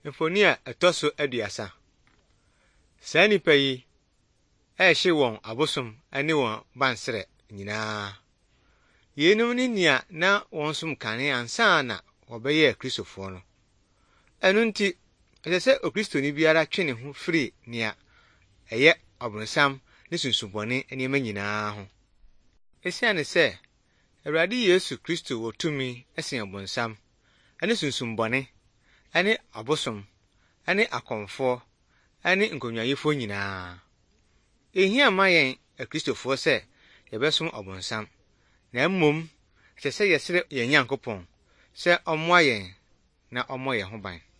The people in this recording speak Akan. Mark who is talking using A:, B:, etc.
A: Mfoni a ɛtɔ so aduasa. Saa nnipa yi ɛhye wɔn abosom ne wɔn bansrɛ nyinaa. Yenum ne nea na wɔn som kane ansa na wɔbɛyɛ Kristofoɔ no. Ɛno nti, ɛsɛ sɛ Okristoni biara twe ne ho firi nea ɛyɛ ɔbonsam ne sunsubɔne nneɛma nyinaa ho. Esiane sɛ Awurade Yesu Kristo wɔ tumi sen ɔbonsam ne sunsumbɔne ne abosom ne akɔmfoɔ ne nkonnwayɛfoɔ nyinaa. Ehia ma yɛn Akristofoɔ sɛ yɛbɛsom ɔbonsam, na mmom ɛsɛ sɛ yɛsrɛ yɛn Nyankopɔn sɛ ɔmmoa yɛn na ɔmmɔ yɛn ho ban.